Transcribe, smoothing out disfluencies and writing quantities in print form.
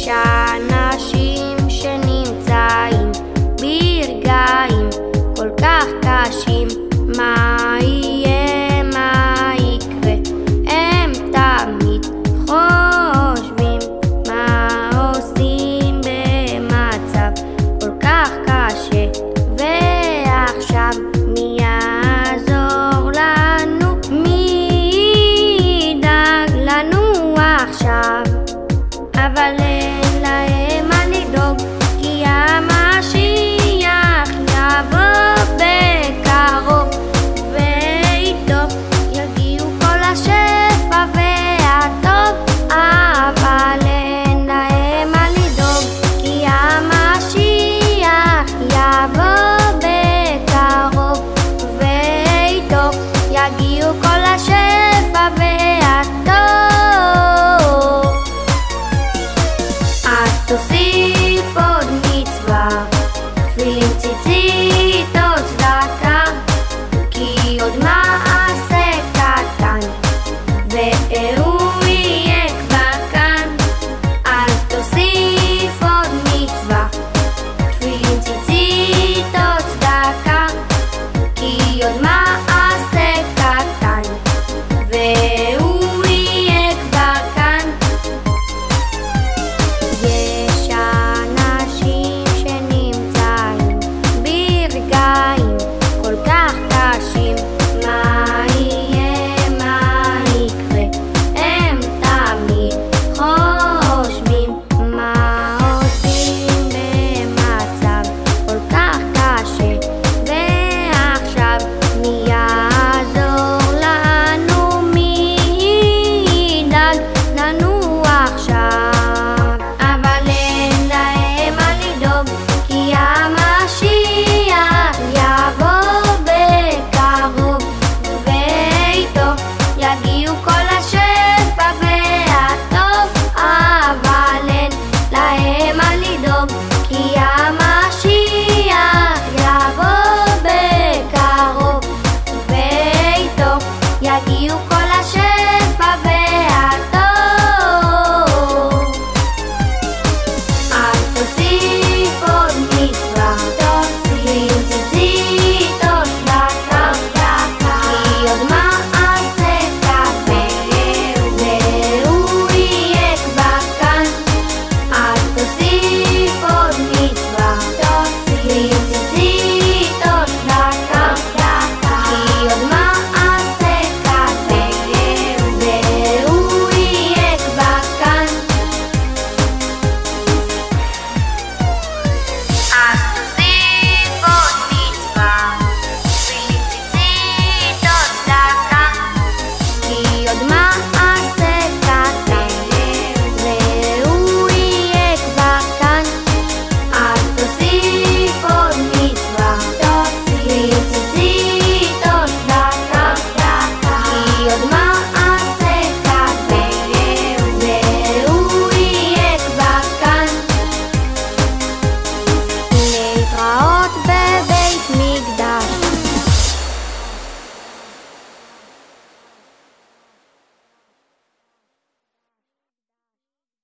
אנשים שנמצאים ברגעים כל כך קשים, מה יהיה, מה יקרה, הם תמיד חושבים מה עושים במצב כל כך קשה, ועכשיו מי יעזור לנו, מי ידאג לנו עכשיו, אבל אין להם מה לדאוג, כי המשיח יבוא בקרוב, ואיתו יגיעו כל השפע והטוב, אבל אין להם מה לדאוג, כי המשיח יבוא בקרוב, ואיתו יגיעו כל השפע והטוב. אז תוסיף עוד מצווה, תפילין, ציצית או צדקה, כי עוד מעשה קטן והוא יהיה כבר כאן. אז תוסיף עוד מצווה, תפילין, ציצית או צדקה, כי עוד מעשה קטן והוא יהיה כבר כאן. יש אנשים שנמצאים ברגעים כל כך קשים, מה יהיה, מה יקרה, הם תמיד חושבים מה עושים במצב כל כך קשה, ועכשיו מי יעזור לנו, מי ידאג לנו עכשיו.